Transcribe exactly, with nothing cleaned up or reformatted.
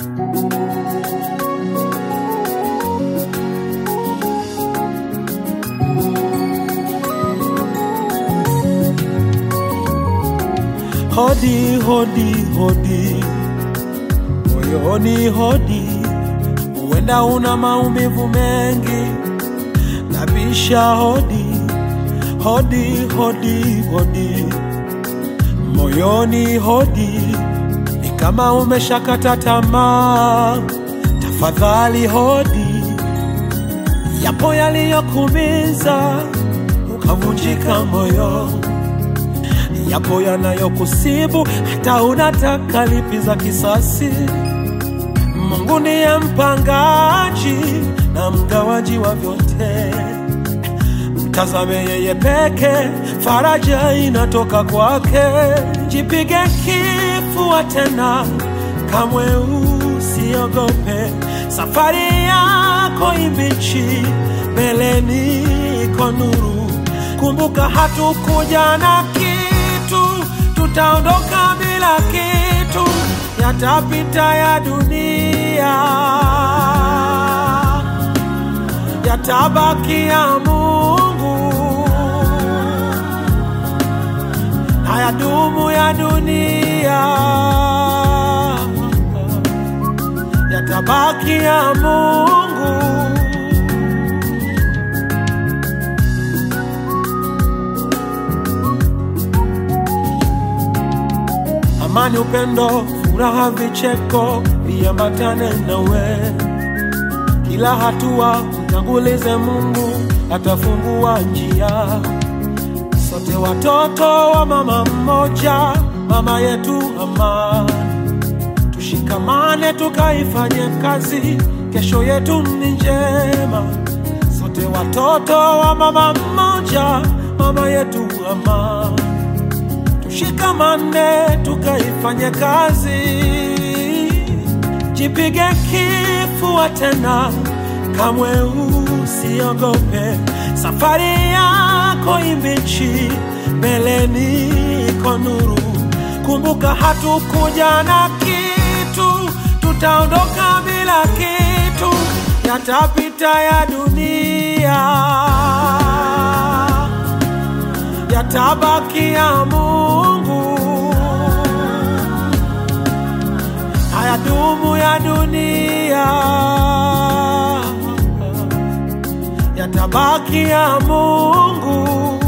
Hodi, hodi, hodi, moyoni hodi, uenda una maumivu mengi, nabisha hodi, hodi, hodi, hodi, moyoni hodi, ni kama umeshakata tamaa, tafadhali hodi, yapo yaliyokuumiza, ukavunjika moyo, yapo yanayokusibu hata unataka lipiza kisasi. Mungu ndiye mpangaji na mgawaji wa vyote, mtazame yeye peke, faraja inatoka kwake. Jipige kifua tena, kamwe usiogope, safari yako imbichi, mbeleni iko nuru. Kumbuka hatukuja na tutaondoka bila kitu, yatapita ya dunia, yatabaki ya Mungu, hayadumu ya dunia, yatabaki ya Mungu. Amani, upendo, furaha, vicheko viambatane nawe. Kila hatua utangulize Mungu, atafungua njia. Sote watoto wa mama mmoja, mama yetu amani. Tushikamane tukaifanye kazi, kesho yetu ni njema. Sote watoto wa mama mmoja, mama yetu amani. Shikamane tukaifanye kazi. Jipige kifua tena, kamwe usiogope, safari yako imbichi, mbeleni iko nuru. Kumbuka hatukuja na kitu, tutaondoka bila kitu, yatapita ya dunia, yatabaki ya Mungu, hayadumu ya dunia, yatabaki ya Mungu.